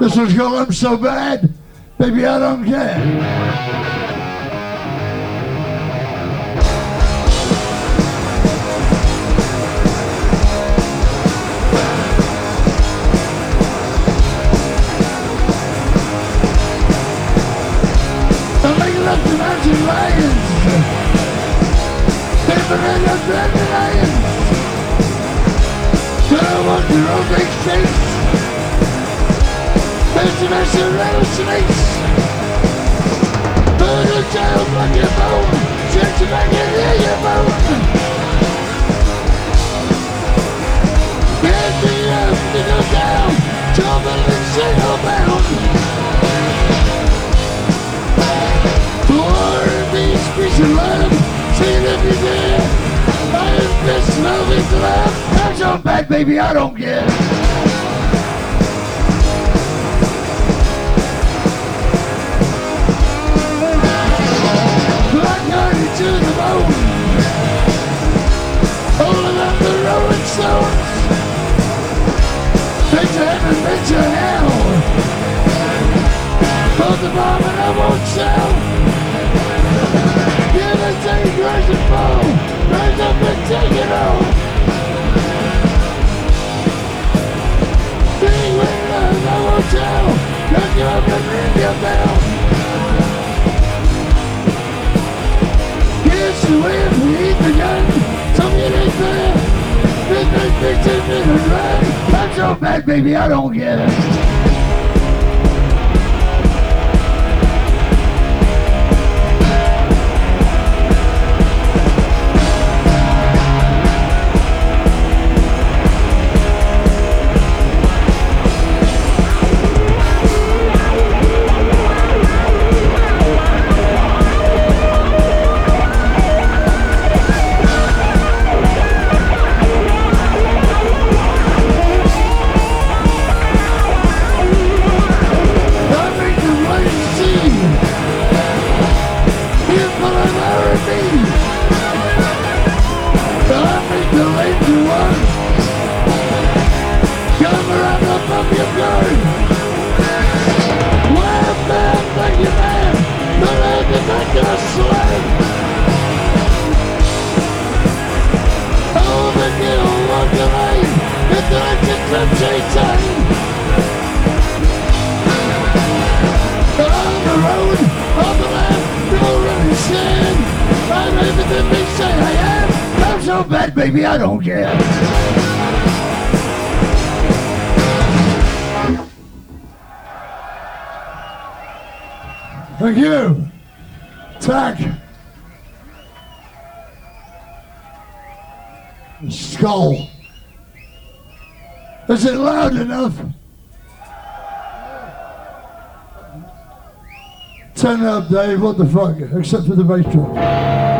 This one's called I'm So Bad, Baby I Don't Care. Up the mountain lions, paper and up the lions. Girl, want your own big face. Fancy master rattlesnakes. Put a child on your bone, stretch your back and hear your bone. Get me up to go down, trouble and single bound. Peace and love, see if you're there. I am this loving love. I'm so bad, baby, I don't care. Black-hearted to the bone, holding up the rolling stones. Picture heaven, picture hell. Both the bomb and I won't sell. Give and take, rise and fall. Rise up and take it all. Being with love, I won't tell. Cut you up and ring your bell. Here's the wind, we eat the gun. Some it ain't fair. Midnight bitches in a run. I'm so bad, baby, I don't get it. Baby, I don't care. Thank you. Tack. Skull. Is it loud enough? Turn it up, Dave. What the fuck? Except for the bass drum.